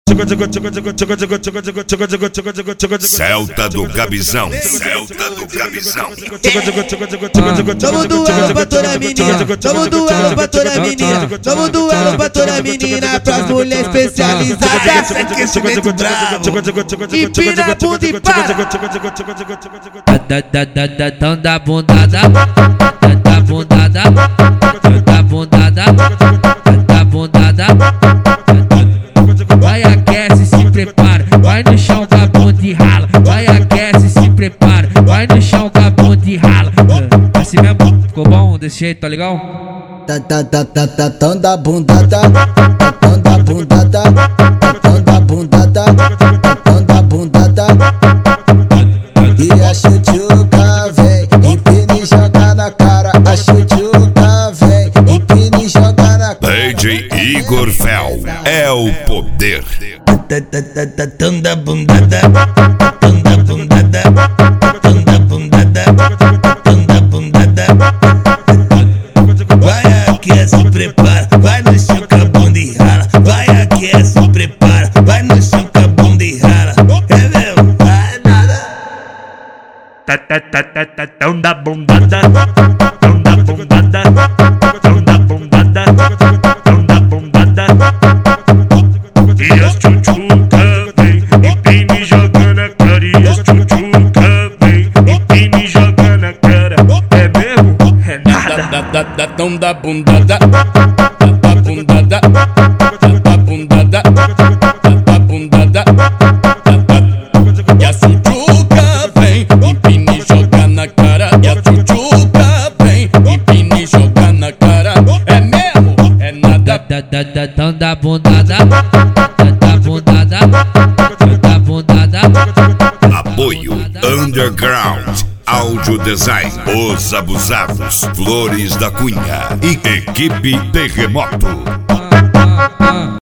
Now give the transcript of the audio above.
Celta do Gabizão, Celta do Gabizão. Vamos doar pra toda menina, vamos doar pra toda menina, vamos doar pra toda menina, pras mulheres especializadas. Aquecimento bravo. Empina a bunda e para. Tão da bundada, da bundada, da bundada, da bundada. Vai, aquece, se prepara, vai no chão com a bunda e rala. Vai, aquece, se prepara, vai no chão com a bunda e rala. Assim mesmo, ficou bom desse jeito, tá legal? Tão da bundada, tão da bundada, tão da bundada, tão da bundada. E a chuchuca vem, empina e joga na cara. A chuchuca vem, empina e joga na cara. DJ Igor Fel é o poder. Tão da bundada, tão da bundada, tão da bundada, tão da bundada. Vai, aquece, prepara, vai no chão com a bunda e rala. Vai, aquece, prepara, vai no chão com a bunda e rala. É mesmo? É nada. Tão da bundada, tão da bundada, tão da bundada, tão da bundada. E as tchutchuca vem, empina e joga na cara. E as tchutchuca vem, empina e joga na cara. É mesmo? É nada. Tão da bundada, da bundada, da bundada, da bundada. E a tchutchuca vem, empina e joga na cara. E a tchutchuca vem, empina e joga na cara. É mesmo? É nada. Tão da bundada, da bundada, da bundada. Apoio Underground Audio Design, Os Abusados, Flores da Cunha e Equipe Terremoto.